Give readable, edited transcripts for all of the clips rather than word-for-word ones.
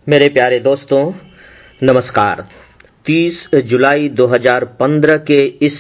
मेरे प्यारे दोस्तों, नमस्कार। 30 जुलाई 2015 के इस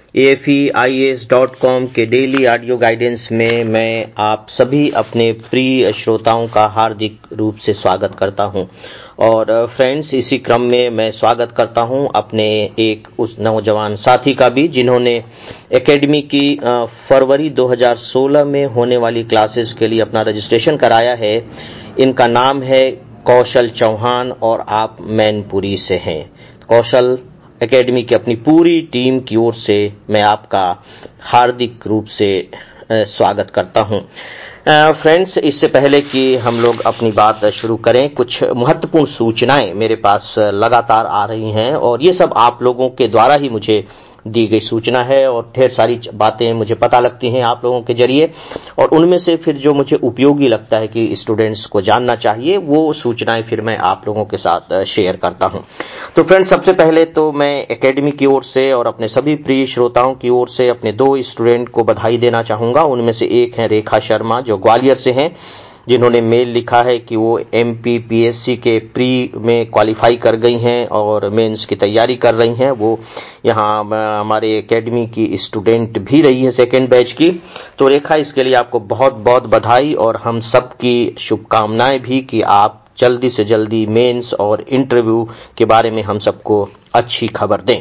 AFEIAS.com के डेली ऑडियो गाइडेंस में मैं आप सभी अपने प्रिय श्रोताओं का हार्दिक रूप से स्वागत करता हूं। और फ्रेंड्स, इसी क्रम में मैं स्वागत करता हूं अपने एक उस नौजवान साथी का भी जिन्होंने एकेडमी की फरवरी 2016 में होने वाली क्लासेस के लिए अपना रजिस्ट्रेशन कराया है। इनका नाम है कौशल चौहान और आप मैनपुरी से हैं। कौशल एकेडमी की अपनी पूरी टीम की ओर से मैं आपका हार्दिक रूप से स्वागत करता हूं। फ्रेंड्स, इससे पहले कि हम लोग अपनी बात शुरू करें, कुछ महत्वपूर्ण सूचनाएं मेरे पास लगातार आ रही हैं और ये सब आप लोगों के द्वारा ही मुझे दी गई सूचना है और ढेर सारी बातें मुझे पता लगती हैं आप लोगों के जरिए, और उनमें से फिर जो मुझे उपयोगी लगता है कि स्टूडेंट्स को जानना चाहिए, वो सूचनाएं फिर मैं आप लोगों के साथ शेयर करता हूं। तो फ्रेंड्स, सबसे पहले तो मैं एकेडमी की ओर से और अपने सभी प्रिय श्रोताओं की ओर से अपने 2 स्टूडेंट को बधाई देना चाहूंगा। उनमें से एक है रेखा शर्मा, जो ग्वालियर से हैं, जिन्होंने मेल लिखा है कि वो MPPSC के प्री में क्वालिफाई कर गई हैं और मेंस की तैयारी कर रही हैं। वो यहाँ हमारे एकेडमी की स्टूडेंट भी रही है सेकेंड बैच की। तो रेखा, इसके लिए आपको बहुत बहुत बधाई और हम सबकी शुभकामनाएं भी कि आप जल्दी से जल्दी मेंस और इंटरव्यू के बारे में हम सबको अच्छी खबर दें।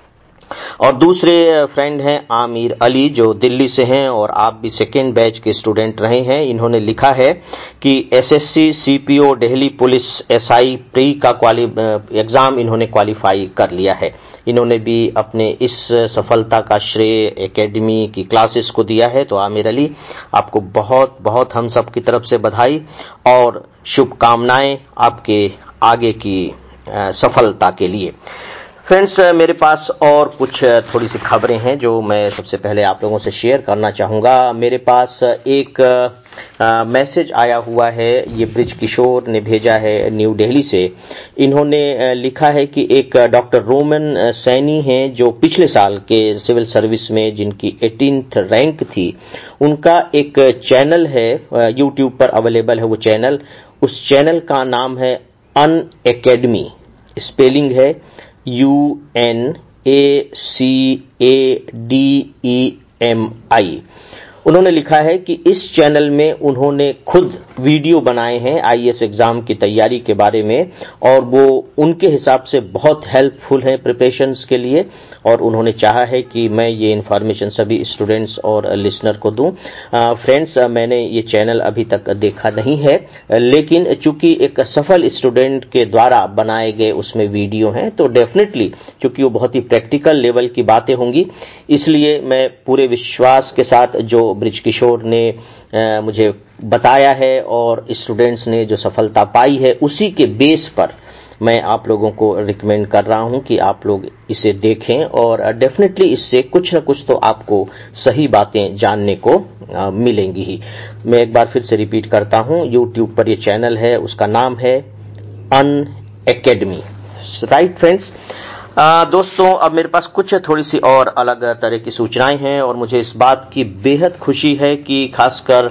और दूसरे फ्रेंड हैं आमिर अली, जो दिल्ली से हैं और आप भी सेकेंड बैच के स्टूडेंट रहे हैं। इन्होंने लिखा है कि SSC CPO Delhi police SI pre का एग्जाम इन्होंने क्वालिफाई कर लिया है। इन्होंने भी अपने इस सफलता का श्रेय एकेडमी की क्लासेस को दिया है। तो आमिर अली, आपको बहुत बहुत हम सब की तरफ से बधाई और शुभकामनाएं आपके आगे की सफलता के लिए। फ्रेंड्स, मेरे पास और कुछ थोड़ी सी खबरें हैं जो मैं सबसे पहले आप लोगों से शेयर करना चाहूंगा। मेरे पास एक मैसेज आया हुआ है, ये ब्रिज किशोर ने भेजा है न्यू दिल्ली से। इन्होंने लिखा है कि एक डॉक्टर रोमन सैनी हैं, जो पिछले साल के सिविल सर्विस में जिनकी 18th रैंक थी, उनका एक चैनल है, यूट्यूब पर अवेलेबल है वो चैनल। उस चैनल का नाम है अनअकैडमी, स्पेलिंग है UNACADEMI। उन्होंने लिखा है कि इस चैनल में उन्होंने खुद वीडियो बनाए हैं IAS एग्जाम की तैयारी के बारे में, और वो उनके हिसाब से बहुत हेल्पफुल है प्रिपरेशंस के लिए, और उन्होंने चाहा है कि मैं ये इन्फॉर्मेशन सभी स्टूडेंट्स और लिसनर को दूं। फ्रेंड्स, मैंने ये चैनल अभी तक देखा नहीं है, लेकिन चूंकि एक सफल स्टूडेंट के द्वारा बनाए गए उसमें वीडियो हैं, तो डेफिनेटली चूंकि वो बहुत ही प्रैक्टिकल लेवल की बातें होंगी, इसलिए मैं पूरे विश्वास के साथ जो ब्रिज किशोर ने मुझे बताया है और स्टूडेंट्स ने जो सफलता पाई है, उसी के बेस पर मैं आप लोगों को रिकमेंड कर रहा हूं कि आप लोग इसे देखें, और डेफिनेटली इससे कुछ न कुछ तो आपको सही बातें जानने को मिलेंगी ही। मैं एक बार फिर से रिपीट करता हूं, यूट्यूब पर ये चैनल है, उसका नाम है अनअकैडमी। राइट फ्रेंड्स, दोस्तों, अब मेरे पास कुछ थोड़ी सी और अलग तरह की सूचनाएं हैं और मुझे इस बात की बेहद खुशी है कि खासकर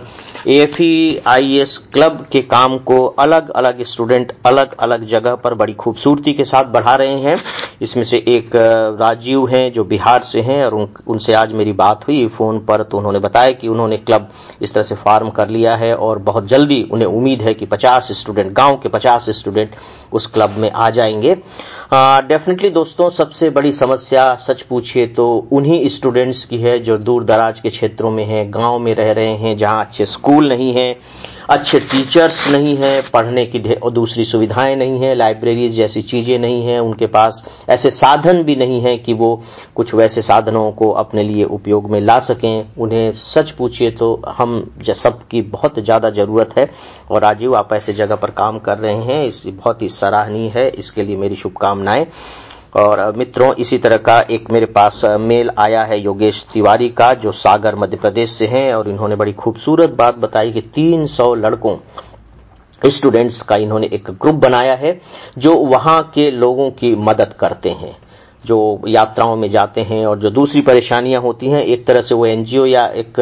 AFEIAS क्लब के काम को अलग अलग स्टूडेंट अलग अलग जगह पर बड़ी खूबसूरती के साथ बढ़ा रहे हैं। इसमें से एक राजीव हैं, जो बिहार से हैं, और उनसे आज मेरी बात हुई फोन पर, तो उन्होंने बताया कि उन्होंने क्लब इस तरह से फॉर्म कर लिया है और बहुत जल्दी उन्हें उम्मीद है कि 50 स्टूडेंट, गांव के 50 स्टूडेंट उस क्लब में आ जाएंगे। डेफिनेटली दोस्तों, सबसे बड़ी समस्या सच पूछिए तो उन्हीं स्टूडेंट्स की है जो दूर दराज के क्षेत्रों में हैं, गांव में रह रहे हैं, जहां अच्छे स्कूल नहीं हैं, अच्छे टीचर्स नहीं हैं, पढ़ने की और दूसरी सुविधाएं नहीं हैं, लाइब्रेरीज जैसी चीजें नहीं हैं, उनके पास ऐसे साधन भी नहीं हैं कि वो कुछ वैसे साधनों को अपने लिए उपयोग में ला सकें। उन्हें सच पूछिए तो हम सबकी बहुत ज्यादा जरूरत है, और राजीव, आप ऐसे जगह पर काम कर रहे हैं, इससे बहुत ही सराहनीय है, इसके लिए मेरी शुभकामनाएं। और मित्रों, इसी तरह का एक मेरे पास मेल आया है योगेश तिवारी का, जो सागर मध्य प्रदेश से हैं, और इन्होंने बड़ी खूबसूरत बात बताई कि 300 लड़कों स्टूडेंट्स का इन्होंने एक ग्रुप बनाया है जो वहां के लोगों की मदद करते हैं। जो यात्राओं में जाते हैं और जो दूसरी परेशानियां होती हैं, एक तरह से वो एनजीओ या एक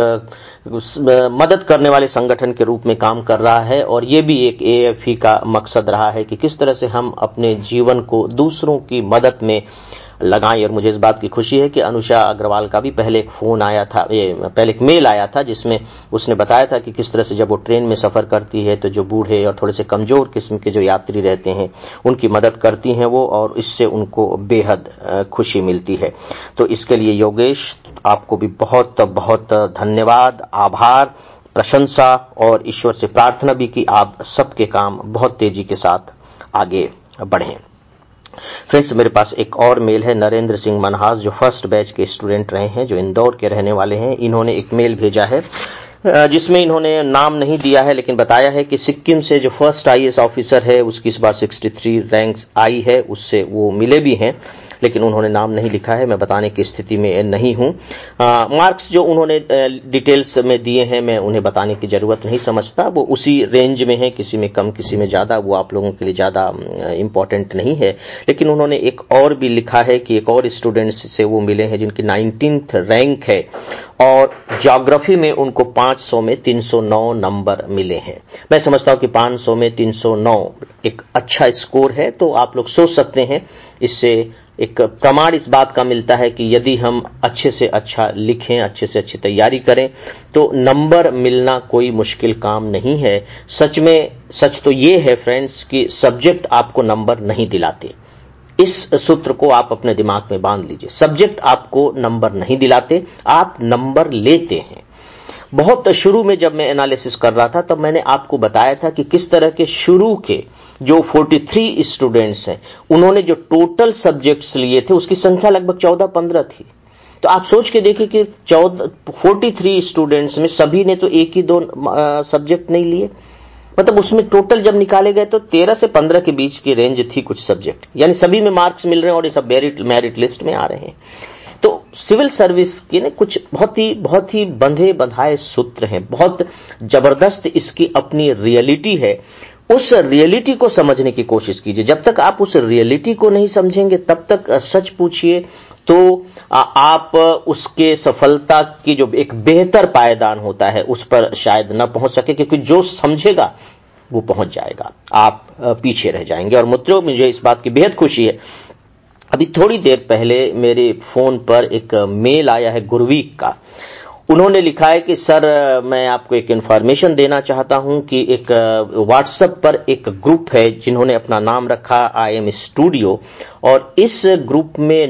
मदद करने वाले संगठन के रूप में काम कर रहा है। और ये भी एक एएफई का मकसद रहा है कि किस तरह से हम अपने जीवन को दूसरों की मदद में लगाएं। और मुझे इस बात की खुशी है कि अनुषा अग्रवाल का भी पहले एक फोन आया था, पहले एक मेल आया था, जिसमें उसने बताया था कि किस तरह से जब वो ट्रेन में सफर करती है तो जो बूढ़े और थोड़े से कमजोर किस्म के जो यात्री रहते हैं उनकी मदद करती हैं वो, और इससे उनको बेहद खुशी मिलती है। तो इसके लिए योगेश, आपको भी बहुत बहुत धन्यवाद, आभार, प्रशंसा, और ईश्वर से प्रार्थना भी कि आप सबके काम बहुत तेजी के साथ आगे बढ़ें। फ्रेंड्स, मेरे पास एक और मेल है नरेंद्र सिंह मनहास, जो फर्स्ट बैच के स्टूडेंट रहे हैं, जो इंदौर के रहने वाले हैं। इन्होंने एक मेल भेजा है जिसमें इन्होंने नाम नहीं दिया है, लेकिन बताया है कि सिक्किम से जो फर्स्ट आईएएस ऑफिसर है उसकी इस बार 63 रैंक्स आई है, उससे वो मिले भी हैं, लेकिन उन्होंने नाम नहीं लिखा है। मैं बताने की स्थिति में नहीं हूं। मार्क्स जो उन्होंने डिटेल्स में दिए हैं मैं उन्हें बताने की जरूरत नहीं समझता, वो उसी रेंज में है, किसी में कम किसी में ज्यादा, वो आप लोगों के लिए ज्यादा इंपॉर्टेंट नहीं है। लेकिन उन्होंने एक और भी लिखा है कि एक और स्टूडेंट्स से वो मिले हैं जिनकी 19th रैंक है और ज्योग्राफी में उनको 500 में 309 नंबर मिले हैं। मैं समझता हूं कि 500 में 309 एक अच्छा स्कोर है। तो आप लोग सोच सकते हैं, इससे एक प्रमाण इस बात का मिलता है कि यदि हम अच्छे से अच्छा लिखें, अच्छे से अच्छी तैयारी करें, तो नंबर मिलना कोई मुश्किल काम नहीं है। सच तो ये है फ्रेंड्स कि सब्जेक्ट आपको नंबर नहीं दिलाते। इस सूत्र को आप अपने दिमाग में बांध लीजिए। सब्जेक्ट आपको नंबर नहीं दिलाते, आप नंबर लेते हैं। बहुत शुरू में जब मैं एनालिसिस कर रहा था तब मैंने आपको बताया था कि किस तरह के शुरू के जो 43 स्टूडेंट्स हैं उन्होंने जो टोटल सब्जेक्ट्स लिए थे उसकी संख्या लगभग 14-15 थी। तो आप सोच के देखिए कि 43 स्टूडेंट्स में सभी ने तो एक ही दो सब्जेक्ट नहीं लिए, मतलब उसमें टोटल जब निकाले गए तो 13 से 15 के बीच की रेंज थी कुछ सब्जेक्ट, यानी सभी में मार्क्स मिल रहे हैं और ये सब मेरिट लिस्ट में आ रहे हैं। तो सिविल सर्विस के ने कुछ बहुत ही बंधे बंधाए सूत्र हैं, बहुत जबरदस्त इसकी अपनी रियलिटी है। उस रियलिटी को समझने की कोशिश कीजिए। जब तक आप उस रियलिटी को नहीं समझेंगे तब तक सच पूछिए तो आप उसके सफलता की जो एक बेहतर पायदान होता है उस पर शायद न पहुंच सके, क्योंकि जो समझेगा वो पहुंच जाएगा, आप पीछे रह जाएंगे। और मित्रों, मुझे इस बात की बेहद खुशी है, अभी थोड़ी देर पहले मेरे फोन पर एक मेल आया है गुरवीक का। उन्होंने लिखा है कि सर, मैं आपको एक इंफॉर्मेशन देना चाहता हूं कि एक व्हाट्सएप पर एक ग्रुप है जिन्होंने अपना नाम रखा IM स्टूडियो, और इस ग्रुप में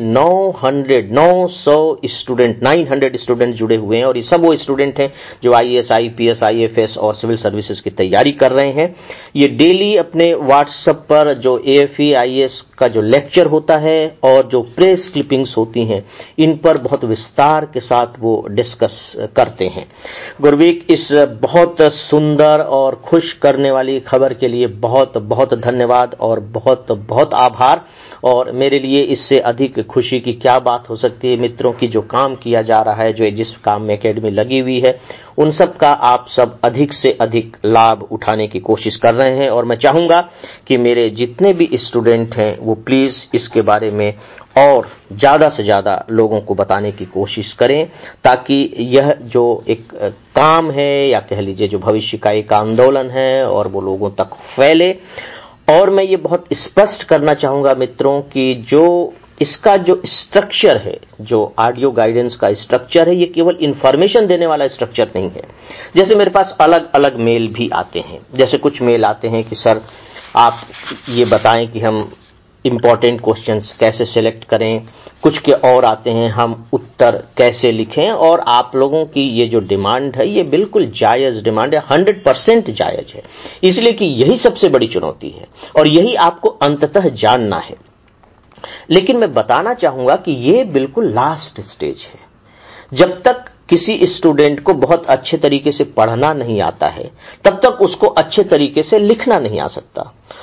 900 स्टूडेंट 900 स्टूडेंट जुड़े हुए हैं। और ये सब वो स्टूडेंट हैं जो IAS, IPS, IFS और सिविल सर्विसेज की तैयारी कर रहे हैं। ये डेली अपने व्हाट्सएप पर जो AFE IAS का जो लेक्चर होता है और जो प्रेस क्लिपिंग्स होती हैं इन पर बहुत विस्तार के साथ वो डिस्कस करते हैं। गुरवीक, इस बहुत सुंदर और खुश करने वाली खबर के लिए बहुत बहुत धन्यवाद और बहुत बहुत आभार। और मेरे लिए इससे अधिक खुशी की क्या बात हो सकती है। मित्रों की जो काम किया जा रहा है, जो जिस काम में एकेडमी लगी हुई है, उन सब का आप सब अधिक से अधिक लाभ उठाने की कोशिश कर रहे हैं। और मैं चाहूंगा कि मेरे जितने भी स्टूडेंट हैं वो प्लीज इसके बारे में और ज्यादा से ज्यादा लोगों को बताने की कोशिश करें, ताकि यह जो एक काम है या कह लीजिए जो भविष्य का एक आंदोलन है और वो लोगों तक फैले। और मैं ये बहुत स्पष्ट करना चाहूंगा मित्रों कि जो इसका जो स्ट्रक्चर है, जो ऑडियो गाइडेंस का स्ट्रक्चर है, ये केवल इंफॉर्मेशन देने वाला स्ट्रक्चर नहीं है। जैसे मेरे पास अलग अलग मेल भी आते हैं, जैसे कुछ मेल आते हैं कि सर आप ये बताएं कि हम इंपॉर्टेंट क्वेश्चंस कैसे सिलेक्ट करें, कुछ के और आते हैं हम उत्तर कैसे लिखें। और आप लोगों की ये जो डिमांड है ये बिल्कुल जायज डिमांड है, 100% जायज है, इसलिए कि यही सबसे बड़ी चुनौती है और यही आपको अंततः जानना है। लेकिन मैं बताना चाहूंगा कि ये बिल्कुल लास्ट स्टेज है। जब तक किसी स्टूडेंट को बहुत अच्छे तरीके से पढ़ना नहीं आता है तब तक उसको अच्छे तरीके से लिखना नहीं आ सकता।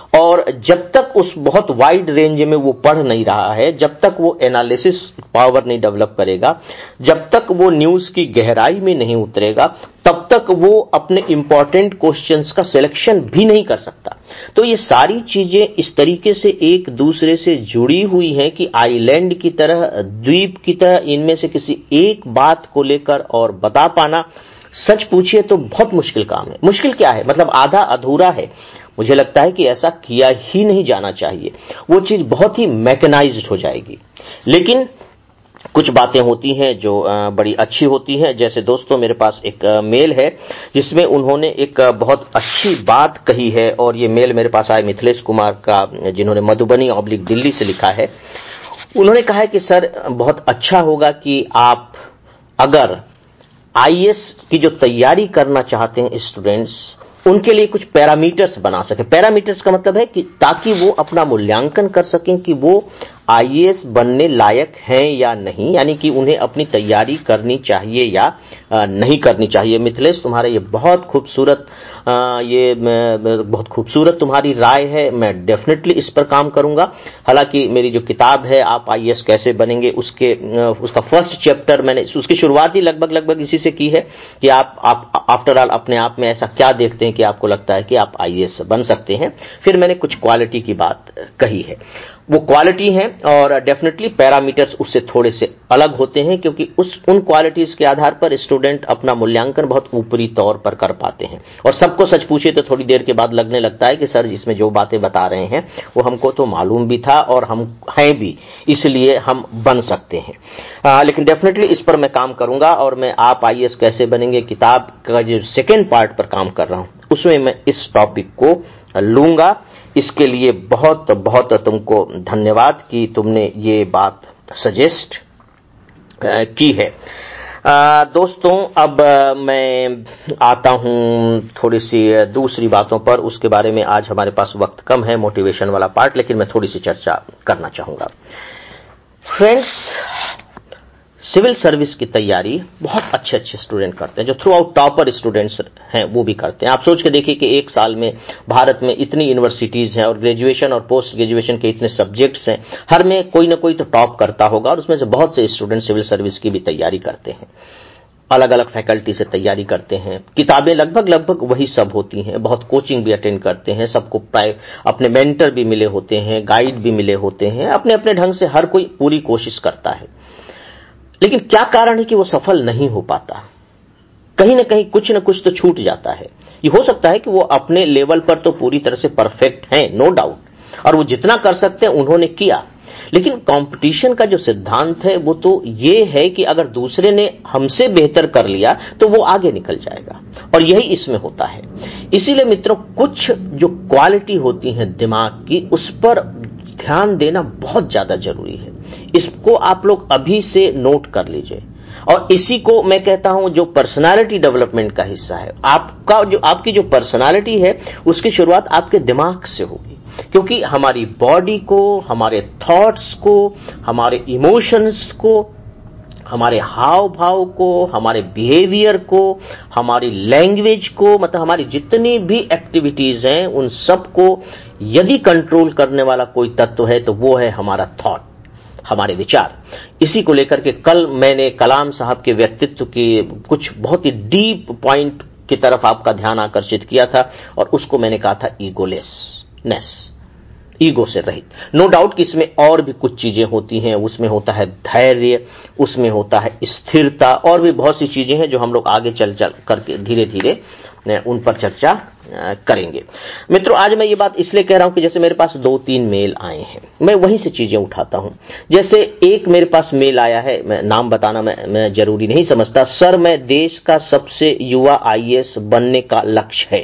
और जब तक उस बहुत वाइड रेंज में वो पढ़ नहीं रहा है, जब तक वो एनालिसिस पावर नहीं डेवलप करेगा, जब तक वो न्यूज की गहराई में नहीं उतरेगा, तब तक वो अपने इंपॉर्टेंट क्वेश्चंस का सिलेक्शन भी नहीं कर सकता। तो ये सारी चीजें इस तरीके से एक दूसरे से जुड़ी हुई हैं कि आइलैंड की तरह, द्वीप की तरह इनमें से किसी एक बात को लेकर और बता पाना, सच पूछिए तो बहुत मुश्किल काम है। मुश्किल क्या है, मतलब आधा अधूरा है। मुझे लगता है कि ऐसा किया ही नहीं जाना चाहिए, वो चीज बहुत ही मैकेनाइज्ड हो जाएगी। लेकिन कुछ बातें होती हैं जो बड़ी अच्छी होती हैं। जैसे दोस्तों, मेरे पास एक मेल है जिसमें उन्होंने एक बहुत अच्छी बात कही है, और ये मेल मेरे पास आया मिथिलेश कुमार का, जिन्होंने मधुबनी/दिल्ली से लिखा है। उन्होंने कहा है कि सर, बहुत अच्छा होगा कि आप अगर आईएएस की जो तैयारी करना चाहते हैं स्टूडेंट्स, उनके लिए कुछ पैरामीटर्स बना सके। पैरामीटर्स का मतलब है कि ताकि वो अपना मूल्यांकन कर सकें कि वो आईएएस बनने लायक हैं या नहीं, यानी कि उन्हें अपनी तैयारी करनी चाहिए या नहीं करनी चाहिए। मिथिलेश, तुम्हारा ये बहुत खूबसूरत तुम्हारी राय है। मैं डेफिनेटली इस पर काम करूंगा। हालांकि मेरी जो किताब है आप आईएएस कैसे बनेंगे, उसका फर्स्ट चैप्टर मैंने उसकी शुरुआत ही लगभग इसी से की है कि आप आफ्टर ऑल अपने आप में ऐसा क्या देखते हैं कि आपको लगता है कि आप आईएएस बन सकते हैं। फिर मैंने कुछ क्वालिटी की बात कही है, वो क्वालिटी है, और डेफिनेटली पैरामीटर्स उससे थोड़े से अलग होते हैं, क्योंकि उन क्वालिटीज के आधार पर स्टूडेंट अपना मूल्यांकन बहुत ऊपरी तौर पर कर पाते हैं। और सबको सच पूछे तो थोड़ी देर के बाद लगने लगता है कि सर, इसमें जो बातें बता रहे हैं वो हमको तो मालूम भी था और हम हैं भी, इसलिए हम बन सकते हैं। लेकिन डेफिनेटली इस पर मैं काम करूंगा, और मैं आप आईएएस कैसे बनेंगे किताब का जो सेकेंड पार्ट पर काम कर रहा हूं, उसमें मैं इस टॉपिक को लूंगा। इसके लिए बहुत बहुत तुमको धन्यवाद कि तुमने ये बात सजेस्ट की है। दोस्तों, अब मैं आता हूं थोड़ी सी दूसरी बातों पर। उसके बारे में आज हमारे पास वक्त कम है, मोटिवेशन वाला पार्ट, लेकिन मैं थोड़ी सी चर्चा करना चाहूंगा। फ्रेंड्स, सिविल सर्विस की तैयारी बहुत अच्छे स्टूडेंट करते हैं, जो थ्रू आउट टॉपर स्टूडेंट्स हैं वो भी करते हैं। आप सोच के देखिए कि एक साल में भारत में इतनी यूनिवर्सिटीज हैं और ग्रेजुएशन और पोस्ट ग्रेजुएशन के इतने सब्जेक्ट्स हैं, हर में कोई ना कोई तो टॉप करता होगा, और उसमें से बहुत से स्टूडेंट सिविल सर्विस की भी तैयारी करते हैं, अलग अलग फैकल्टी से तैयारी करते हैं। किताबें लगभग वही सब होती हैं, बहुत कोचिंग भी अटेंड करते हैं, सबको अपने मेंटर भी मिले होते हैं, गाइड भी मिले होते हैं, अपने अपने ढंग से हर कोई पूरी कोशिश करता है। लेकिन क्या कारण है कि वो सफल नहीं हो पाता? कहीं ना कहीं कुछ ना कुछ तो छूट जाता है। ये हो सकता है कि वो अपने लेवल पर तो पूरी तरह से परफेक्ट हैं, नो डाउट, और वो जितना कर सकते हैं उन्होंने किया, लेकिन कंपटीशन का जो सिद्धांत है वो तो ये है कि अगर दूसरे ने हमसे बेहतर कर लिया तो वो आगे निकल जाएगा, और यही इसमें होता है। इसीलिए मित्रों, कुछ जो क्वालिटी होती है दिमाग की, उस पर ध्यान देना बहुत ज्यादा जरूरी है। इसको आप लोग अभी से नोट कर लीजिए, और इसी को मैं कहता हूं जो पर्सनालिटी डेवलपमेंट का हिस्सा है। आपकी जो पर्सनालिटी है उसकी शुरुआत आपके दिमाग से होगी, क्योंकि हमारी बॉडी को, हमारे थॉट्स को, हमारे इमोशंस को, हमारे हाव भाव को, हमारे बिहेवियर को, हमारी लैंग्वेज को, मतलब हमारी जितनी भी एक्टिविटीज हैं उन सबको यदि कंट्रोल करने वाला कोई तत्व है तो वो है हमारा थॉट, हमारे विचार। इसी को लेकर के कल मैंने कलाम साहब के व्यक्तित्व के कुछ बहुत ही डीप पॉइंट की तरफ आपका ध्यान आकर्षित किया था, और उसको मैंने कहा था ईगोलेसनेस, ईगो से रहित। नो डाउट कि इसमें और भी कुछ चीजें होती हैं, उसमें होता है धैर्य, उसमें होता है स्थिरता, और भी बहुत सी चीजें हैं जो हम लोग आगे चल करके धीरे धीरे उन पर चर्चा करेंगे। मित्रों, आज मैं ये बात इसलिए कह रहा हूं कि जैसे मेरे पास 2-3 मेल आए हैं, मैं वहीं से चीजें उठाता हूं। जैसे एक मेरे पास मेल आया है, मैं नाम बताना मैं जरूरी नहीं समझता। सर, मैं देश का सबसे युवा आईएएस बनने का लक्ष्य है।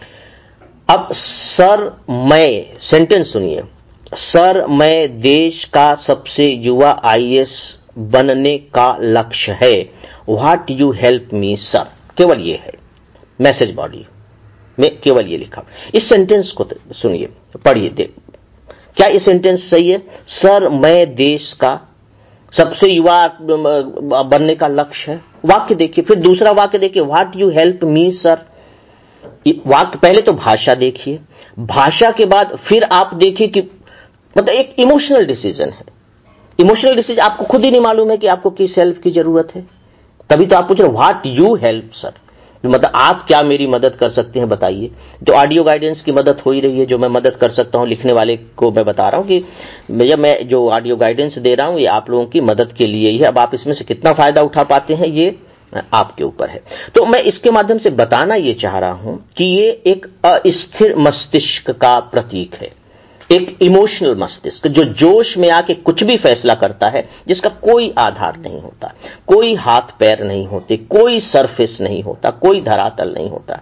अब सर, मैं सेंटेंस सुनिए, सर मैं देश का सबसे युवा आईएएस बनने का लक्ष्य है, what you help me sir. केवल ये है मैसेज बॉडी में, केवल ये लिखा। इस सेंटेंस को सुनिए, पढ़िए, क्या ये सेंटेंस सही है? सर मैं देश का सबसे युवा बनने का लक्ष्य है। वाक्य देखिए, फिर दूसरा वाक्य देखिए, what you help me sir. वाक्य, पहले तो भाषा देखिए, भाषा के बाद फिर आप देखिए कि मतलब एक इमोशनल डिसीजन है। इमोशनल डिसीजन आपको खुद ही नहीं मालूम है कि आपको किस हेल्प की जरूरत है, तभी तो आप पूछ रहे व्हाट यू हेल्प सर, मतलब आप क्या मेरी मदद कर सकते हैं बताइए। तो ऑडियो गाइडेंस की मदद हो ही रही है, जो मैं मदद कर सकता हूं लिखने वाले को मैं बता रहा हूं कि भैया मैं जो ऑडियो गाइडेंस दे रहा हूं ये आप लोगों की मदद के लिए ही है। अब आप इसमें से कितना फायदा उठा पाते हैं ये आपके ऊपर है। तो मैं इसके माध्यम से बताना ये चाह रहा हूं कि ये एक अस्थिर मस्तिष्क का प्रतीक है, एक इमोशनल मस्तिष्क जो जोश में आके कुछ भी फैसला करता है, जिसका कोई आधार नहीं होता, कोई हाथ पैर नहीं होते, कोई सरफेस नहीं होता, कोई धरातल नहीं होता।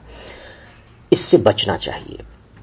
इससे बचना चाहिए।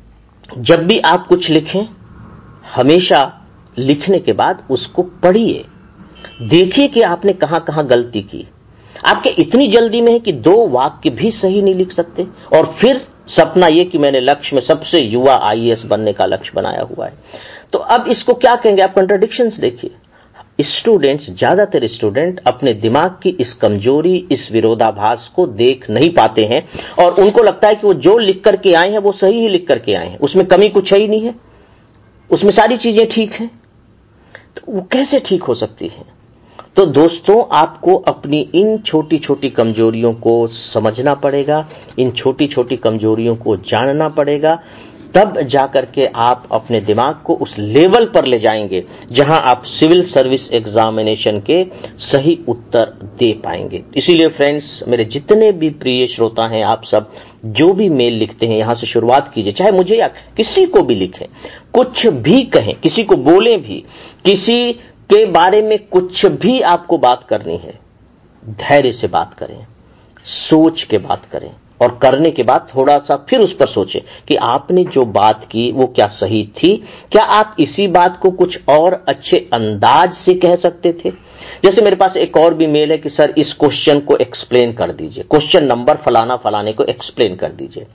जब भी आप कुछ लिखें हमेशा लिखने के बाद उसको पढ़िए, देखिए कि आपने कहां कहां गलती की। आपके इतनी जल्दी में है कि 2 वाक्य भी सही नहीं लिख सकते, और फिर सपना यह कि मैंने लक्ष्य में सबसे युवा आईएएस बनने का लक्ष्य बनाया हुआ है। तो अब इसको क्या कहेंगे आप? कंट्राडिक्शंस देखिए। स्टूडेंट्स, ज्यादातर स्टूडेंट अपने दिमाग की इस कमजोरी, इस विरोधाभास को देख नहीं पाते हैं, और उनको लगता है कि वो जो लिख करके आए हैं वो सही ही लिख करके आए हैं, उसमें कमी कुछ है ही नहीं है, उसमें सारी चीजें ठीक हैं। तो वो कैसे ठीक हो सकती है? तो दोस्तों, आपको अपनी इन छोटी छोटी कमजोरियों को समझना पड़ेगा, इन छोटी छोटी कमजोरियों को जानना पड़ेगा, तब जाकर के आप अपने दिमाग को उस लेवल पर ले जाएंगे जहां आप सिविल सर्विस एग्जामिनेशन के सही उत्तर दे पाएंगे। इसीलिए फ्रेंड्स, मेरे जितने भी प्रिय श्रोता हैं, आप सब जो भी मेल लिखते हैं यहां से शुरुआत कीजिए, चाहे मुझे या किसी को भी लिखें, कुछ भी कहें, किसी को बोलें भी, किसी के बारे में कुछ भी आपको बात करनी है, धैर्य से बात करें, सोच के बात करें, और करने के बाद थोड़ा सा फिर उस पर सोचें कि आपने जो बात की वो क्या सही थी, क्या आप इसी बात को कुछ और अच्छे अंदाज से कह सकते थे। जैसे मेरे पास एक और भी मेल है कि सर इस क्वेश्चन को एक्सप्लेन कर दीजिए, क्वेश्चन नंबर फलाना फलाने को एक्सप्लेन कर दीजिए।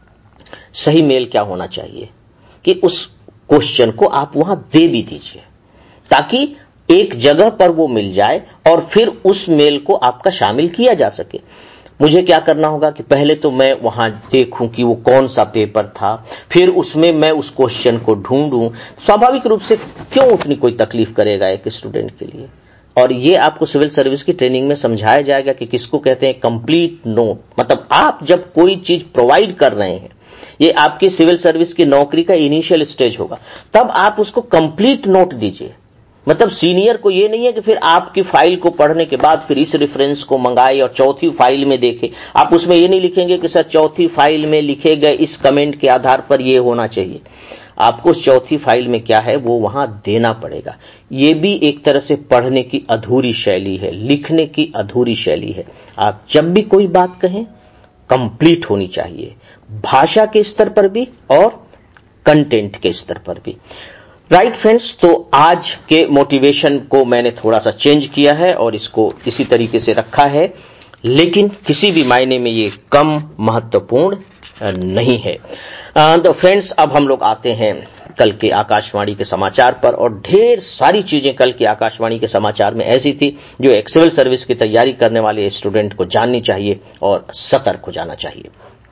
सही मेल क्या होना चाहिए कि उस क्वेश्चन को आप वहां दे भी दीजिए, ताकि एक जगह पर वो मिल जाए और फिर उस मेल को आपका शामिल किया जा सके। मुझे क्या करना होगा कि पहले तो मैं वहां देखूं कि वो कौन सा पेपर था, फिर उसमें मैं उस क्वेश्चन को ढूंढूं। स्वाभाविक रूप से क्यों उतनी कोई तकलीफ करेगा एक स्टूडेंट के लिए। और ये आपको सिविल सर्विस की ट्रेनिंग में समझाया जाएगा कि किसको कहते हैं कंप्लीट नोट। मतलब आप जब कोई चीज प्रोवाइड कर रहे हैं, ये आपकी सिविल सर्विस की नौकरी का इनिशियल स्टेज होगा, तब आप उसको कंप्लीट नोट दीजिए। मतलब सीनियर को ये नहीं है कि फिर आपकी फाइल को पढ़ने के बाद फिर इस रेफरेंस को मंगाए और चौथी फाइल में देखे। आप उसमें ये नहीं लिखेंगे कि सर चौथी फाइल में लिखे गए इस कमेंट के आधार पर ये होना चाहिए। आपको उस चौथी फाइल में क्या है वो वहां देना पड़ेगा। ये भी एक तरह से पढ़ने की अधूरी शैली है, लिखने की अधूरी शैली है। आप जब भी कोई बात कहें कंप्लीट होनी चाहिए, भाषा के स्तर पर भी और कंटेंट के स्तर पर भी। राइट फ्रेंड्स, तो आज के मोटिवेशन को मैंने थोड़ा सा चेंज किया है और इसको इसी तरीके से रखा है, लेकिन किसी भी मायने में ये कम महत्वपूर्ण नहीं है। तो फ्रेंड्स, अब हम लोग आते हैं कल के आकाशवाणी के समाचार पर, और ढेर सारी चीजें कल के आकाशवाणी के समाचार में ऐसी थी जो एक सिविल सर्विस की तैयारी करने वाले स्टूडेंट को जाननी चाहिए और सतर्क हो जाना चाहिए।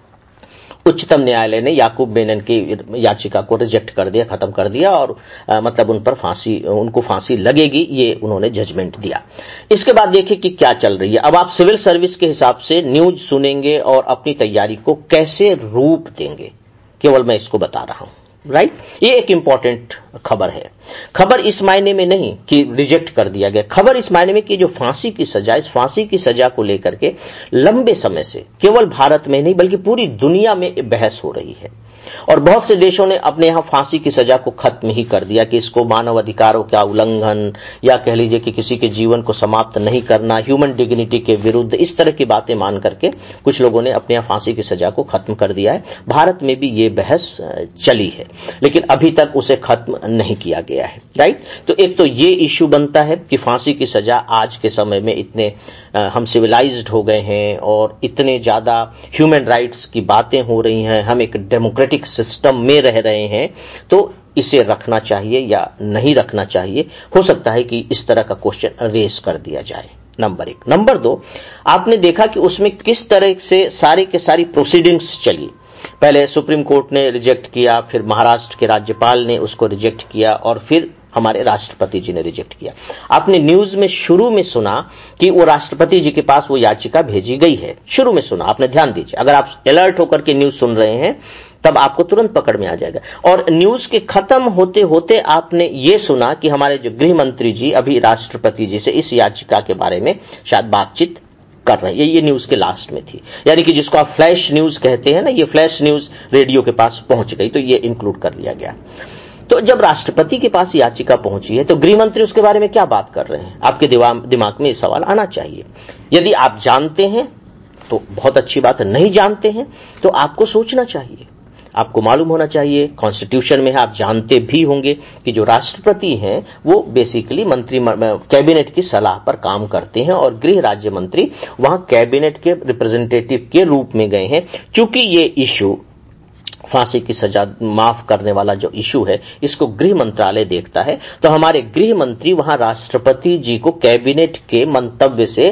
उच्चतम न्यायालय ने याकूब मेनन की याचिका को रिजेक्ट कर दिया, खत्म कर दिया, और मतलब उनको फांसी लगेगी, ये उन्होंने जजमेंट दिया। इसके बाद देखिए कि क्या चल रही है। अब आप सिविल सर्विस के हिसाब से न्यूज सुनेंगे और अपनी तैयारी को कैसे रूप देंगे, केवल मैं इसको बता रहा हूं। राइट, ये एक इंपॉर्टेंट खबर है। खबर इस मायने में नहीं कि रिजेक्ट कर दिया गया, खबर इस मायने में कि जो फांसी की सजा, इस फांसी की सजा को लेकर के लंबे समय से केवल भारत में नहीं बल्कि पूरी दुनिया में बहस हो रही है, और बहुत से देशों ने अपने यहां फांसी की सजा को खत्म ही कर दिया कि इसको मानव अधिकारों का उल्लंघन, या कह लीजिए कि किसी के जीवन को समाप्त नहीं करना, ह्यूमन डिग्निटी के विरुद्ध, इस तरह की बातें मान करके कुछ लोगों ने अपने यहां फांसी की सजा को खत्म कर दिया है। भारत में भी ये बहस चली है, लेकिन अभी तक उसे खत्म नहीं किया गया है। राइट, तो एक तो ये इश्यू बनता है कि फांसी की सजा आज के समय में इतने हम सिविलाइज्ड हो गए हैं और इतने ज्यादा ह्यूमन राइट्स की बातें हो रही हैं, हम एक डेमोक्रेटिक सिस्टम में रह रहे हैं, तो इसे रखना चाहिए या नहीं रखना चाहिए। हो सकता है कि इस तरह का क्वेश्चन रेस कर दिया जाए, नंबर 1। नंबर 2, आपने देखा कि उसमें किस तरह से सारे के सारी प्रोसीडिंग्स चली। पहले सुप्रीम कोर्ट ने रिजेक्ट किया, फिर महाराष्ट्र के राज्यपाल ने उसको रिजेक्ट किया और फिर हमारे राष्ट्रपति जी ने रिजेक्ट किया। आपने न्यूज में शुरू में सुना कि वो राष्ट्रपति जी के पास वो याचिका भेजी गई है, शुरू में सुना, आपने ध्यान दीजिए। अगर आप अलर्ट होकर के न्यूज सुन रहे हैं तब आपको तुरंत पकड़ में आ जाएगा। और न्यूज के खत्म होते होते आपने ये सुना कि हमारे जो गृह मंत्री जी अभी राष्ट्रपति जी से इस याचिका के बारे में शायद बातचीत कर रहे हैं। ये न्यूज के लास्ट में थी, यानी कि जिसको आप फ्लैश न्यूज कहते हैं ना, ये फ्लैश न्यूज रेडियो के पास पहुंच गई, तो ये इंक्लूड कर लिया गया। तो जब राष्ट्रपति के पास याचिका पहुंची है तो गृह मंत्री उसके बारे में क्या बात कर रहे हैं, आपके दिमाग में ये सवाल आना चाहिए। यदि आप जानते हैं तो बहुत अच्छी बात है, नहीं जानते हैं तो आपको सोचना चाहिए, आपको मालूम होना चाहिए। कॉन्स्टिट्यूशन में है, आप जानते भी होंगे कि जो राष्ट्रपति हैं वो बेसिकली मंत्री कैबिनेट की सलाह पर काम करते हैं और गृह राज्य मंत्री वहां कैबिनेट के रिप्रेजेंटेटिव के रूप में गए हैं। चूंकि ये इशू फांसी की सजा माफ करने वाला जो इशू है, इसको गृह मंत्रालय देखता है, तो हमारे गृह मंत्री वहां राष्ट्रपति जी को कैबिनेट के मंतव्य से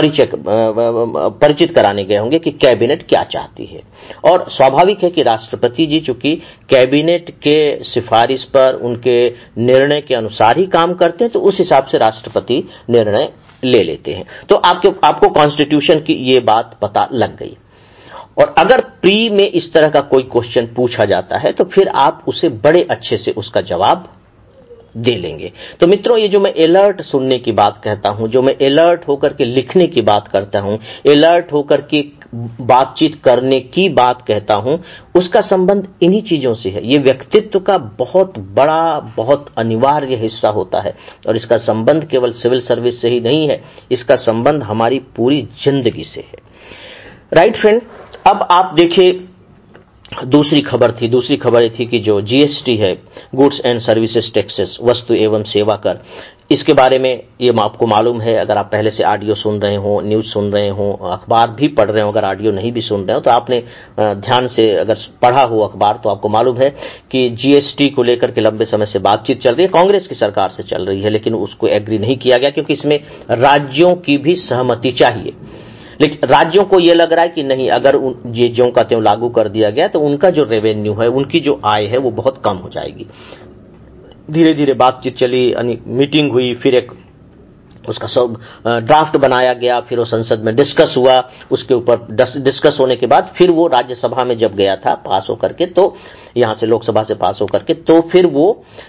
परिचित कराने गए होंगे कि कैबिनेट क्या चाहती है। और स्वाभाविक है कि राष्ट्रपति जी चूंकि कैबिनेट के सिफारिश पर, उनके निर्णय के अनुसार ही काम करते हैं, तो उस हिसाब से राष्ट्रपति निर्णय ले लेते हैं। तो आपको कॉन्स्टिट्यूशन की ये बात पता लग गई। और अगर प्री में इस तरह का कोई क्वेश्चन पूछा जाता है तो फिर आप उसे बड़े अच्छे से उसका जवाब दे लेंगे। तो मित्रों, ये जो मैं अलर्ट सुनने की बात कहता हूं, जो मैं अलर्ट होकर के लिखने की बात करता हूं, अलर्ट होकर के बातचीत करने की बात कहता हूं, उसका संबंध इन्हीं चीजों से है। ये व्यक्तित्व का बहुत बड़ा, बहुत अनिवार्य हिस्सा होता है और इसका संबंध केवल सिविल सर्विस से ही नहीं है, इसका संबंध हमारी पूरी जिंदगी से है। राइट फ्रेंड, अब आप देखिए दूसरी खबर थी कि जो जीएसटी है, गुड्स एंड सर्विसेज टैक्सेस, वस्तु एवं सेवा कर, इसके बारे में ये आपको मालूम है। अगर आप पहले से ऑडियो सुन रहे हो, न्यूज सुन रहे हो, अखबार भी पढ़ रहे हो, अगर ऑडियो नहीं भी सुन रहे हो तो आपने ध्यान से अगर पढ़ा हो अखबार तो आपको मालूम है कि जीएसटी को लेकर के लंबे समय से बातचीत चल रही है, कांग्रेस की सरकार से चल रही है, लेकिन उसको एग्री नहीं किया गया क्योंकि इसमें राज्यों की भी सहमति चाहिए। लेकिन राज्यों को यह लग रहा है कि नहीं, अगर ये ज्यों का त्यों लागू कर दिया गया तो उनका जो रेवेन्यू है, उनकी जो आय है वो बहुत कम हो जाएगी। धीरे धीरे बातचीत चली, मीटिंग हुई, फिर एक उसका सब ड्राफ्ट बनाया गया, फिर वो संसद में डिस्कस हुआ, उसके ऊपर डिस्कस होने के बाद फिर वो राज्यसभा में जब गया था पास होकर के, तो यहां से लोकसभा से पास होकर के, तो फिर वो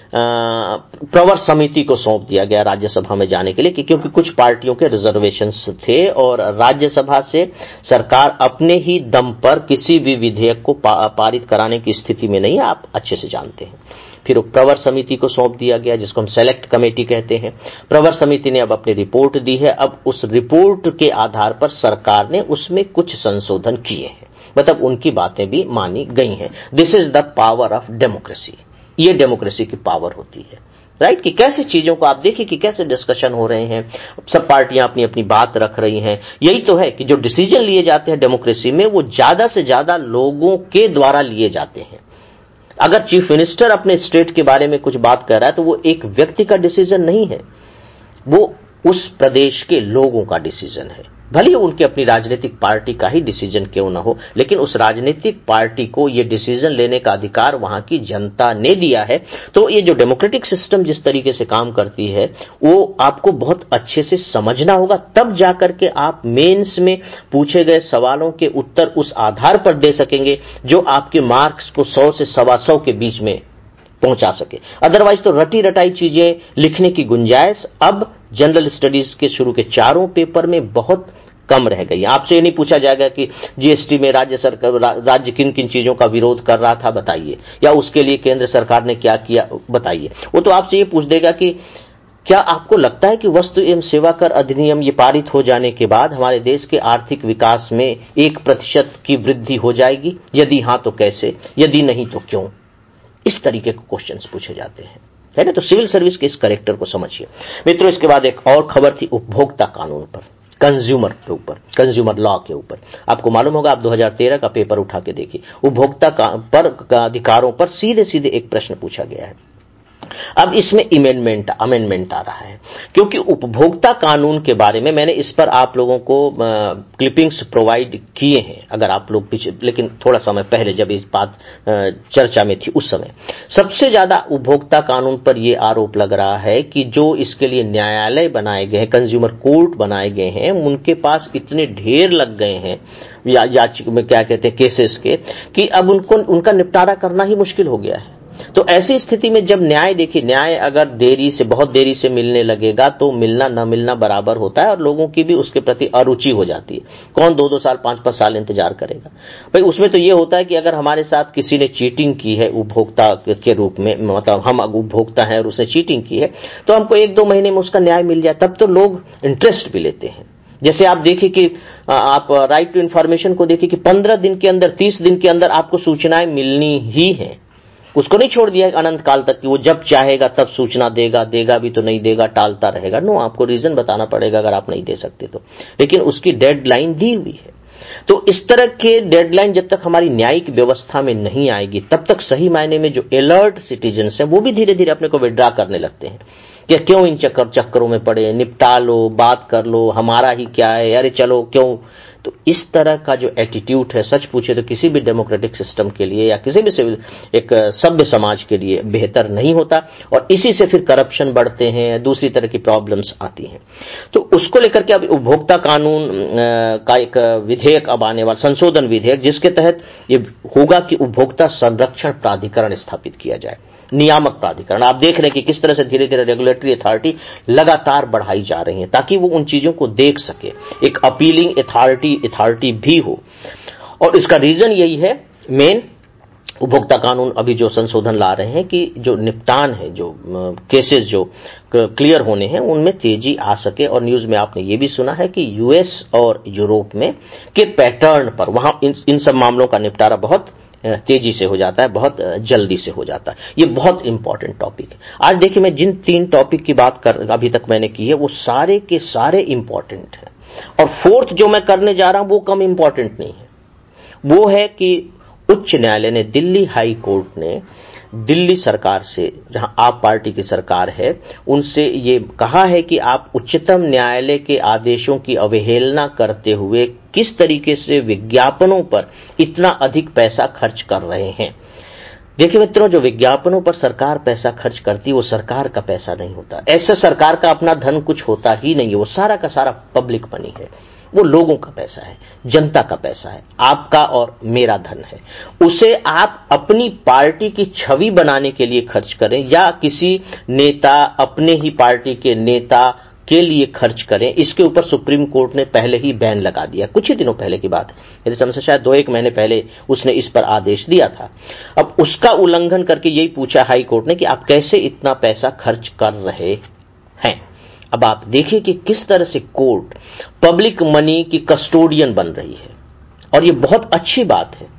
प्रवर समिति को सौंप दिया गया राज्यसभा में जाने के लिए, क्योंकि कुछ पार्टियों के रिजर्वेशंस थे और राज्यसभा से सरकार अपने ही दम पर किसी भी विधेयक को पारित कराने की स्थिति में नहीं है, आप अच्छे से जानते हैं। फिर प्रवर समिति को सौंप दिया गया, जिसको हम सेलेक्ट कमेटी कहते हैं। प्रवर समिति ने अब अपनी रिपोर्ट दी है। अब उस रिपोर्ट के आधार पर सरकार ने उसमें कुछ संशोधन किए हैं, मतलब उनकी बातें भी मानी गई हैं। This is the power of democracy. ये डेमोक्रेसी की पावर होती है, राइट, कि कैसे चीजों को आप देखिए कि कैसे डिस्कशन हो रहे हैं, सब पार्टियां अपनी अपनी बात रख रही हैं। यही तो है कि जो डिसीजन लिए जाते हैं डेमोक्रेसी में, वो ज्यादा से ज्यादा लोगों के द्वारा लिए जाते हैं। अगर चीफ मिनिस्टर अपने स्टेट के बारे में कुछ बात कर रहा है तो वो एक व्यक्ति का डिसीजन नहीं है, वो उस प्रदेश के लोगों का डिसीजन है। भले उनकी अपनी राजनीतिक पार्टी का ही डिसीजन क्यों ना हो, लेकिन उस राजनीतिक पार्टी को ये डिसीजन लेने का अधिकार वहां की जनता ने दिया है। तो ये जो डेमोक्रेटिक सिस्टम जिस तरीके से काम करती है वो आपको बहुत अच्छे से समझना होगा, तब जाकर के आप मेंस में पूछे गए सवालों के उत्तर उस आधार पर दे सकेंगे जो आपके मार्क्स को 100 से 125 के बीच में पहुंचा सके। अदरवाइज तो रटी रटाई चीजें लिखने की गुंजाइश अब जनरल स्टडीज के शुरू के चारों पेपर में बहुत कम रह गई। आपसे ये नहीं पूछा जाएगा कि जीएसटी में राज्य किन किन चीजों का विरोध कर रहा था बताइए, या उसके लिए केंद्र सरकार ने क्या किया बताइए। वो तो आपसे ये पूछ देगा कि क्या आपको लगता है कि वस्तु एवं सेवा कर अधिनियम ये पारित हो जाने के बाद हमारे देश के आर्थिक विकास में 1% की वृद्धि हो जाएगी? यदि हां तो कैसे, यदि नहीं तो क्यों? इस तरीके के क्वेश्चंस पूछे जाते हैं, है ना। तो सिविल सर्विस के इस कैरेक्टर को समझिए मित्रों। इसके बाद एक और खबर थी उपभोक्ता कानून पर, कंज्यूमर के ऊपर, कंज्यूमर लॉ के ऊपर। आपको मालूम होगा, आप 2013 का पेपर उठा के देखिए, उपभोक्ता पर अधिकारों पर सीधे सीधे एक प्रश्न पूछा गया है। अब इसमें अमेंडमेंट आ रहा है, क्योंकि उपभोक्ता कानून के बारे में मैंने इस पर आप लोगों को क्लिपिंग्स प्रोवाइड किए हैं, अगर आप लोग पीछे, लेकिन थोड़ा समय पहले जब इस बात चर्चा में थी उस समय सबसे ज्यादा उपभोक्ता कानून पर यह आरोप लग रहा है कि जो इसके लिए न्यायालय बनाए गए हैं, कंज्यूमर कोर्ट बनाए गए हैं, उनके पास इतने ढेर लग गए हैं याचिका में क्या कहते हैं केसेस के, कि अब उनका निपटारा करना ही मुश्किल हो गया है। तो ऐसी स्थिति में जब न्याय अगर बहुत देरी से मिलने लगेगा तो मिलना न मिलना बराबर होता है और लोगों की भी उसके प्रति अरुचि हो जाती है। कौन 2-2 साल 5-5 साल इंतजार करेगा भाई। उसमें तो ये होता है कि अगर हमारे साथ किसी ने चीटिंग की है उपभोक्ता के रूप में, मतलब हम उपभोक्ता हैं और उसने चीटिंग की है, तो हमको 1-2 महीने में उसका न्याय मिल जाए, तब तो लोग इंटरेस्ट भी लेते हैं। जैसे आप देखिए कि आप राइट टू इंफॉर्मेशन को देखिए कि 15 दिन के अंदर, 30 दिन के अंदर आपको सूचनाएं मिलनी ही है। उसको नहीं छोड़ दिया अनंत काल तक कि वो जब चाहेगा तब सूचना देगा भी तो नहीं देगा, टालता रहेगा। नो, आपको रीजन बताना पड़ेगा अगर आप नहीं दे सकते तो, लेकिन उसकी डेडलाइन दी हुई है। तो इस तरह के डेडलाइन जब तक हमारी न्यायिक व्यवस्था में नहीं आएगी, तब तक सही मायने में जो अलर्ट सिटीजन्स हैं वो भी धीरे धीरे अपने को विड्रा करने लगते हैं कि क्यों इन चक्करों में पड़े, निपटा लो, बात कर लो, हमारा ही क्या है, अरे चलो क्यों। तो इस तरह का जो एटीट्यूड है, सच पूछे तो किसी भी डेमोक्रेटिक सिस्टम के लिए या किसी भी एक सभ्य समाज के लिए बेहतर नहीं होता, और इसी से फिर करप्शन बढ़ते हैं, दूसरी तरह की प्रॉब्लम्स आती हैं। तो उसको लेकर के अब उपभोक्ता कानून का एक विधेयक अब आने वाला, संशोधन विधेयक, जिसके तहत ये होगा कि उपभोक्ता संरक्षण प्राधिकरण स्थापित किया जाए, नियामक प्राधिकरण। आप देख रहे हैं कि किस तरह से धीरे धीरे रेगुलेटरी अथॉरिटी लगातार बढ़ाई जा रही है ताकि वो उन चीजों को देख सके, एक अपीलिंग अथॉरिटी भी हो। और इसका रीजन यही है मेन, उपभोक्ता कानून अभी जो संशोधन ला रहे हैं कि जो निपटान है, जो केसेस जो क्लियर होने हैं उनमें तेजी आ सके। और न्यूज में आपने ये भी सुना है कि यूएस और यूरोप में के पैटर्न पर वहां इन सब मामलों का निपटारा बहुत तेजी से हो जाता है, बहुत जल्दी से हो जाता है। ये बहुत इंपॉर्टेंट टॉपिक है। आज देखिए, मैं जिन 3 टॉपिक की बात अभी तक मैंने की है वो सारे के सारे इंपॉर्टेंट हैं, और 4th जो मैं करने जा रहा हूं वो कम इंपॉर्टेंट नहीं है। वो है कि उच्च न्यायालय ने, दिल्ली हाई कोर्ट ने दिल्ली सरकार से, जहां आप पार्टी की सरकार है, उनसे ये कहा है कि आप उच्चतम न्यायालय के आदेशों की अवहेलना करते हुए किस तरीके से विज्ञापनों पर इतना अधिक पैसा खर्च कर रहे हैं। देखिए मित्रों, जो विज्ञापनों पर सरकार पैसा खर्च करती है वो सरकार का पैसा नहीं होता। ऐसा सरकार का अपना धन कुछ होता ही नहीं है, वो सारा का सारा पब्लिक मनी है, वो लोगों का पैसा है, जनता का पैसा है, आपका और मेरा धन है। उसे आप अपनी पार्टी की छवि बनाने के लिए खर्च करें या किसी नेता, अपने ही पार्टी के नेता के लिए खर्च करें, इसके ऊपर सुप्रीम कोर्ट ने पहले ही बैन लगा दिया। कुछ ही दिनों पहले की बात है, मेरे समझ से शायद 2-1 महीने पहले उसने इस पर आदेश दिया था। अब उसका उल्लंघन करके यही पूछा हाई कोर्ट ने कि आप कैसे इतना पैसा खर्च कर रहे हैं। अब आप देखिए कि किस तरह से कोर्ट पब्लिक मनी की कस्टोडियन बन रही है, और ये बहुत अच्छी बात है।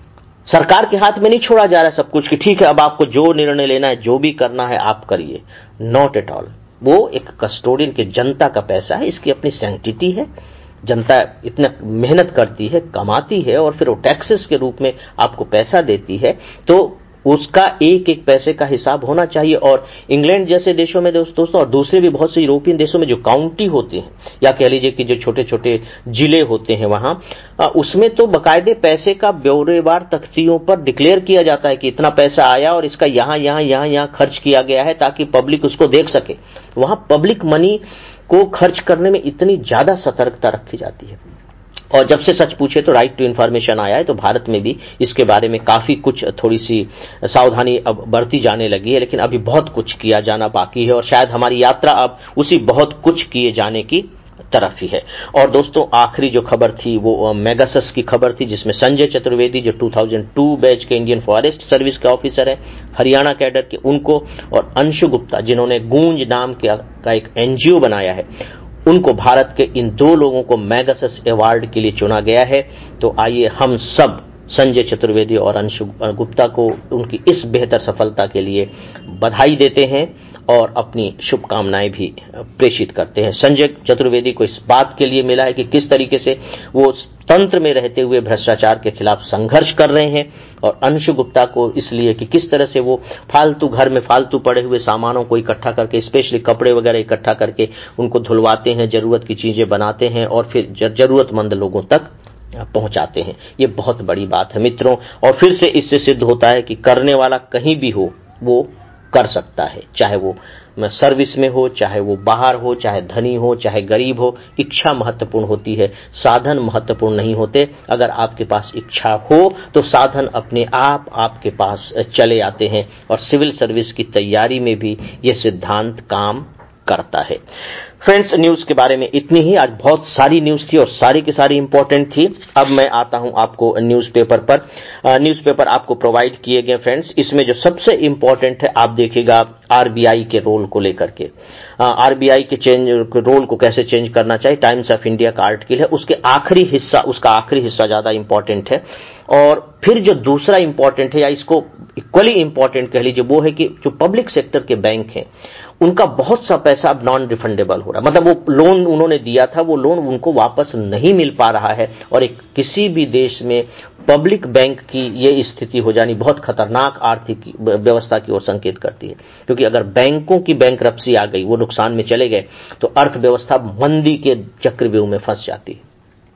सरकार के हाथ में नहीं छोड़ा जा रहा है सब कुछ कि ठीक है अब आपको जो निर्णय लेना है, जो भी करना है आप करिए। Not at all. वो एक कस्टोडियन के, जनता का पैसा है, इसकी अपनी सैंक्टिटी है। जनता इतना मेहनत करती है, कमाती है, और फिर वो टैक्सेस के रूप में आपको पैसा देती है, तो उसका एक एक पैसे का हिसाब होना चाहिए। और इंग्लैंड जैसे देशों में दोस्तों, और दूसरे भी बहुत से यूरोपियन देशों में जो काउंटी होती हैं, या कह लीजिए कि जो छोटे छोटे जिले होते हैं वहां, उसमें तो बकायदे पैसे का ब्यौरेवार तख्तियों पर डिक्लेयर किया जाता है कि इतना पैसा आया और इसका यहां खर्च किया गया है, ताकि पब्लिक उसको देख सके। वहां पब्लिक मनी को खर्च करने में इतनी ज्यादा सतर्कता रखी जाती है। और जब से सच पूछे तो राइट टू इंफॉर्मेशन आया है, तो भारत में भी इसके बारे में काफी कुछ, थोड़ी सी सावधानी अब बरती जाने लगी है, लेकिन अभी बहुत कुछ किया जाना बाकी है, और शायद हमारी यात्रा अब उसी बहुत कुछ किए जाने की तरफ ही है। और दोस्तों, आखिरी जो खबर थी वो मेगासस की खबर थी, जिसमें संजय चतुर्वेदी जो 2002 बैच के इंडियन फॉरेस्ट सर्विस के ऑफिसर है, हरियाणा कैडर के, उनको, और अंशु गुप्ता जिन्होंने गूंज नाम का एक एनजीओ बनाया है, उनको, भारत के इन 2 लोगों को मेगासस अवार्ड के लिए चुना गया है। तो आइए हम सब संजय चतुर्वेदी और अंशु गुप्ता को उनकी इस बेहतर सफलता के लिए बधाई देते हैं, और अपनी शुभकामनाएं भी प्रेषित करते हैं। संजय चतुर्वेदी को इस बात के लिए मिला है कि किस तरीके से वो तंत्र में रहते हुए भ्रष्टाचार के खिलाफ संघर्ष कर रहे हैं, और अंशु गुप्ता को इसलिए कि किस तरह से वो फालतू घर में फालतू पड़े हुए सामानों को इकट्ठा करके, स्पेशली कपड़े वगैरह इकट्ठा करके उनको धुलवाते हैं, जरूरत की चीजें बनाते हैं और फिर जरूरतमंद लोगों तक पहुंचाते हैं। ये बहुत बड़ी बात है मित्रों, और फिर से इससे सिद्ध होता है कि करने वाला कहीं भी हो वो कर सकता है, चाहे वो सर्विस में हो, चाहे वो बाहर हो, चाहे धनी हो, चाहे गरीब हो। इच्छा महत्वपूर्ण होती है, साधन महत्वपूर्ण नहीं होते। अगर आपके पास इच्छा हो तो साधन अपने आप आपके पास चले आते हैं, और सिविल सर्विस की तैयारी में भी यह सिद्धांत काम करता है। फ्रेंड्स, न्यूज के बारे में इतनी ही। आज बहुत सारी न्यूज थी और सारी की सारी इंपॉर्टेंट थी। अब मैं आता हूं आपको न्यूज़पेपर पर। न्यूज़पेपर आपको प्रोवाइड किए गए फ्रेंड्स, इसमें जो सबसे इंपॉर्टेंट है आप देखिएगा आरबीआई के रोल को लेकर के। आरबीआई के रोल को कैसे चेंज करना चाहिए, टाइम्स ऑफ इंडिया का आर्टिकल है, उसका आखिरी हिस्सा ज्यादा इंपॉर्टेंट है। और फिर जो दूसरा इंपॉर्टेंट है, या इसको इक्वली इंपॉर्टेंट कह लीजिए, वो है कि जो पब्लिक सेक्टर के बैंक हैं उनका बहुत सा पैसा अब नॉन रिफंडेबल हो रहा है। मतलब वो लोन उन्होंने दिया था, वो लोन उनको वापस नहीं मिल पा रहा है, और एक किसी भी देश में पब्लिक बैंक की ये स्थिति हो जानी बहुत खतरनाक आर्थिक व्यवस्था की ओर संकेत करती है। क्योंकि अगर बैंकों की बैंकरप्सी आ गई, वो नुकसान में चले गए, तो अर्थव्यवस्था मंदी के चक्रव्यूह में फंस जाती है।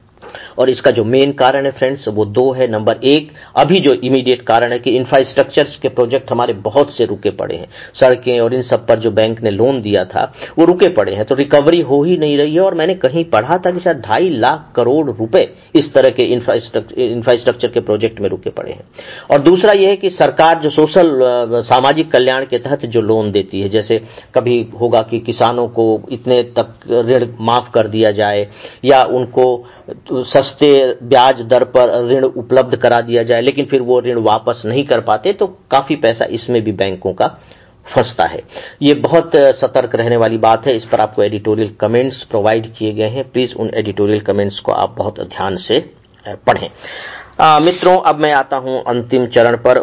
और इसका जो मेन कारण है फ्रेंड्स वो दो है। नंबर एक, अभी जो इमीडिएट कारण है कि इंफ्रास्ट्रक्चर्स के प्रोजेक्ट हमारे बहुत से रुके पड़े हैं। सड़कें और इन सब पर जो बैंक ने लोन दिया था वो रुके पड़े हैं, तो रिकवरी हो ही नहीं रही है। और मैंने कहीं पढ़ा था कि शायद 2.5 लाख करोड़ रुपए इस तरह के इंफ्रास्ट्रक्चर के प्रोजेक्ट में रुके पड़े हैं। और दूसरा यह है कि सरकार जो सोशल सामाजिक कल्याण के तहत जो लोन देती है, जैसे कभी होगा कि किसानों को इतने तक ऋण माफ कर दिया जाए, या उनको सस्ते ब्याज दर पर ऋण उपलब्ध करा दिया जाए, लेकिन फिर वो ऋण वापस नहीं कर पाते, तो काफी पैसा इसमें भी बैंकों का फंसता है। ये बहुत सतर्क रहने वाली बात है। इस पर आपको एडिटोरियल कमेंट्स प्रोवाइड किए गए हैं, प्लीज उन एडिटोरियल कमेंट्स को आप बहुत ध्यान से पढ़ें। मित्रों, अब मैं आता हूं अंतिम चरण पर,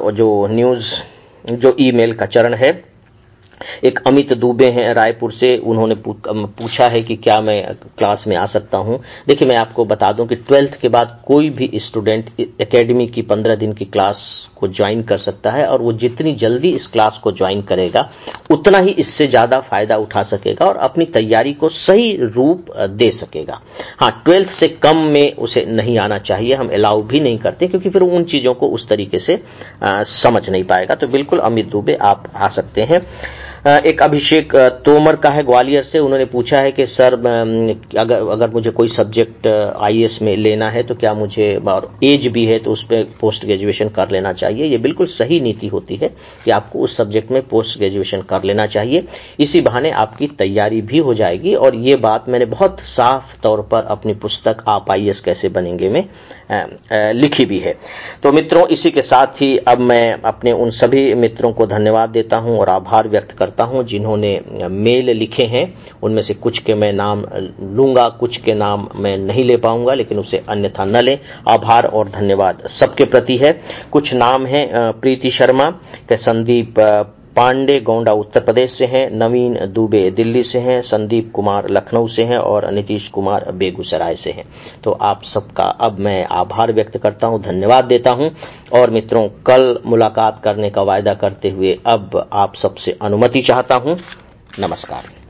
जो ईमेल का चरण है। एक अमित दुबे हैं रायपुर से, उन्होंने पूछा है कि क्या मैं क्लास में आ सकता हूं। देखिए, मैं आपको बता दूं कि 12th के बाद कोई भी स्टूडेंट एकेडमी की 15 दिन की क्लास को ज्वाइन कर सकता है, और वो जितनी जल्दी इस क्लास को ज्वाइन करेगा उतना ही इससे ज्यादा फायदा उठा सकेगा और अपनी तैयारी को सही रूप दे सकेगा। हाँ, 12th से कम में उसे नहीं आना चाहिए, हम अलाउ भी नहीं करते, क्योंकि फिर उन चीजों को उस तरीके से समझ नहीं पाएगा। तो बिल्कुल अमित दुबे आप आ सकते हैं। एक अभिषेक तोमर का है ग्वालियर से, उन्होंने पूछा है कि सर अगर मुझे कोई सब्जेक्ट आईएएस में लेना है तो क्या मुझे, और एज भी है तो उस पर पोस्ट ग्रेजुएशन कर लेना चाहिए। ये बिल्कुल सही नीति होती है कि आपको उस सब्जेक्ट में पोस्ट ग्रेजुएशन कर लेना चाहिए, इसी बहाने आपकी तैयारी भी हो जाएगी। और ये बात मैंने बहुत साफ तौर पर अपनी पुस्तक आप आईएएस कैसे बनेंगे में लिखी भी है। तो मित्रों, इसी के साथ ही अब मैं अपने उन सभी मित्रों को धन्यवाद देता हूं और आभार व्यक्त करता हूं जिन्होंने मेल लिखे हैं। उनमें से कुछ के मैं नाम लूंगा, कुछ के नाम मैं नहीं ले पाऊंगा, लेकिन उसे अन्यथा न लें। आभार और धन्यवाद सबके प्रति है। कुछ नाम हैं, प्रीति शर्मा के, संदीप पांडे गोंडा उत्तर प्रदेश से हैं, नवीन दुबे दिल्ली से हैं, संदीप कुमार लखनऊ से हैं और नीतीश कुमार बेगूसराय से हैं। तो आप सबका अब मैं आभार व्यक्त करता हूं, धन्यवाद देता हूं। और मित्रों, कल मुलाकात करने का वायदा करते हुए अब आप सबसे अनुमति चाहता हूं। नमस्कार।